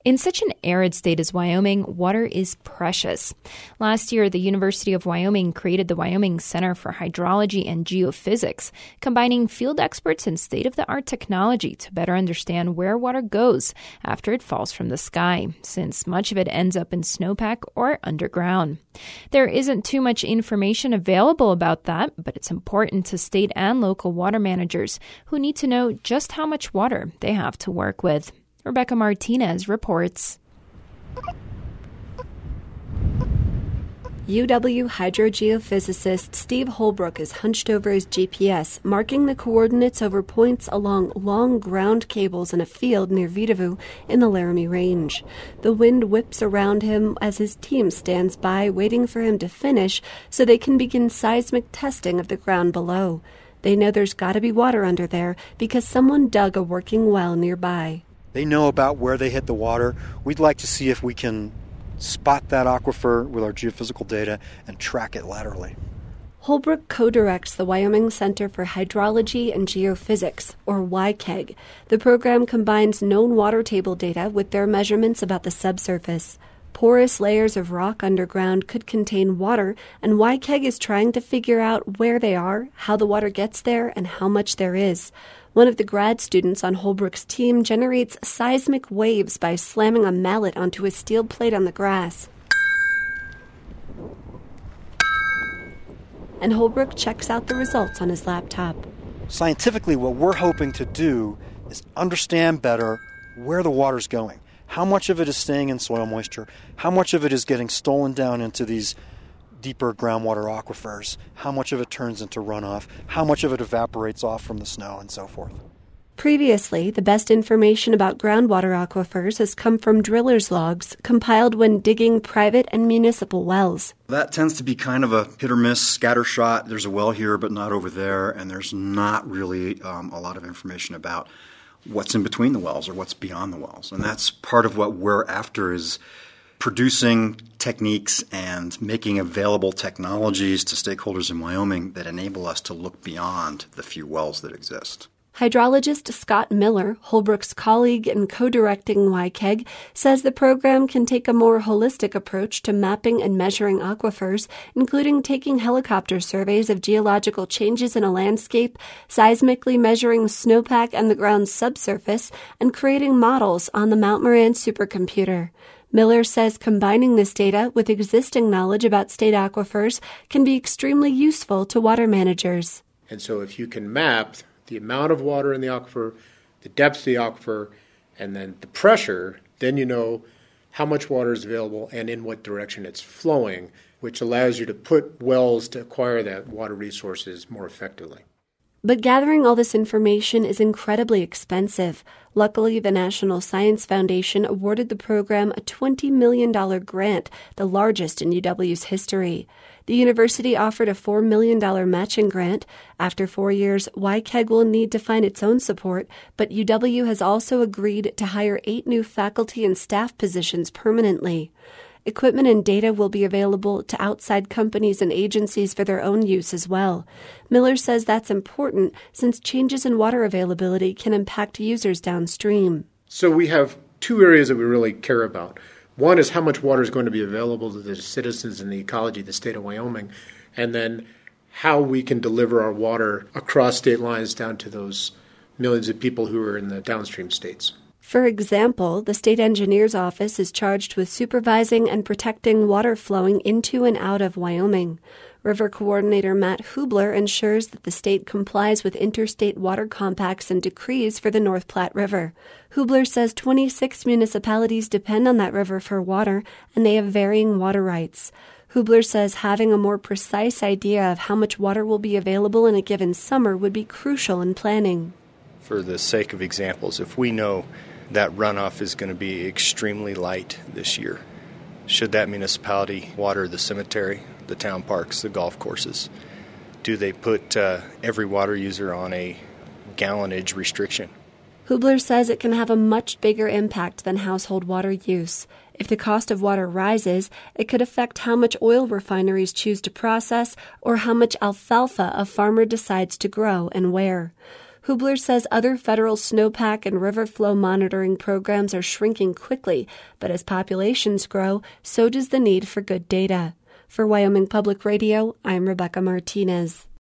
In such an arid state as Wyoming, water is precious. Last year, the University of Wyoming created the Wyoming Center for Hydrology and Geophysics, combining field experts and state-of-the-art technology to better understand where water goes after it falls from the sky, since much of it ends up in snowpack or underground. There isn't too much information available about that, but it's important to state and local water managers who need to know just how much water they have to work with. Rebecca Martinez reports. UW hydrogeophysicist Steve Holbrook is hunched over his GPS, marking the coordinates over points along long ground cables in a field near Vidavoo in the Laramie Range. The wind whips around him as his team stands by, waiting for him to finish so they can begin seismic testing of the ground below. They know there's got to be water under there because someone dug a working well nearby. They know about where they hit the water. We'd like to see if we can spot that aquifer with our geophysical data and track it laterally. Holbrook co-directs the Wyoming Center for Hydrology and Geophysics, or WYCHEG. The program combines known water table data with their measurements about the subsurface. Porous layers of rock underground could contain water, and WYCHEG is trying to figure out where they are, how the water gets there, and how much there is. One of the grad students on Holbrook's team generates seismic waves by slamming a mallet onto a steel plate on the grass. And Holbrook checks out the results on his laptop. Scientifically, what we're hoping to do is understand better where the water's going. How much of it is staying in soil moisture? How much of it is getting stolen down into these deeper groundwater aquifers? How much of it turns into runoff? How much of it evaporates off from the snow and so forth? Previously, the best information about groundwater aquifers has come from drillers' logs compiled when digging private and municipal wells. That tends to be kind of a hit or miss, scatter shot. There's a well here, but not over there, and there's not really a lot of information about what's in between the wells or what's beyond the wells. And that's part of what we're after, is producing techniques and making available technologies to stakeholders in Wyoming that enable us to look beyond the few wells that exist. Hydrologist Scott Miller, Holbrook's colleague and co-directing WYCHEG, says the program can take a more holistic approach to mapping and measuring aquifers, including taking helicopter surveys of geological changes in a landscape, seismically measuring snowpack and the ground's subsurface, and creating models on the Mount Moran supercomputer. Miller says combining this data with existing knowledge about state aquifers can be extremely useful to water managers. And so if you can map the amount of water in the aquifer, the depth of the aquifer, and then the pressure, then you know how much water is available and in what direction it's flowing, which allows you to put wells to acquire that water resources more effectively. But gathering all this information is incredibly expensive. Luckily, the National Science Foundation awarded the program a $20 million grant, the largest in UW's history. The university offered a $4 million matching grant. After 4 years, WYCHEG will need to find its own support, but UW has also agreed to hire 8 new faculty and staff positions permanently. Equipment and data will be available to outside companies and agencies for their own use as well. Miller says that's important since changes in water availability can impact users downstream. So we have 2 areas that we really care about. One is how much water is going to be available to the citizens and the ecology of the state of Wyoming, and then how we can deliver our water across state lines down to those millions of people who are in the downstream states. For example, the state engineer's office is charged with supervising and protecting water flowing into and out of Wyoming. River Coordinator Matt Hubler ensures that the state complies with interstate water compacts and decrees for the North Platte River. Hubler says 26 municipalities depend on that river for water, and they have varying water rights. Hubler says having a more precise idea of how much water will be available in a given summer would be crucial in planning. For the sake of examples, if we know that runoff is going to be extremely light this year, should that municipality water the cemetery, the town parks, the golf courses? Do they put every water user on a gallonage restriction? Hubler says it can have a much bigger impact than household water use. If the cost of water rises, it could affect how much oil refineries choose to process or how much alfalfa a farmer decides to grow and where. Hubler says other federal snowpack and river flow monitoring programs are shrinking quickly, but as populations grow, so does the need for good data. For Wyoming Public Radio, I'm Rebecca Martinez.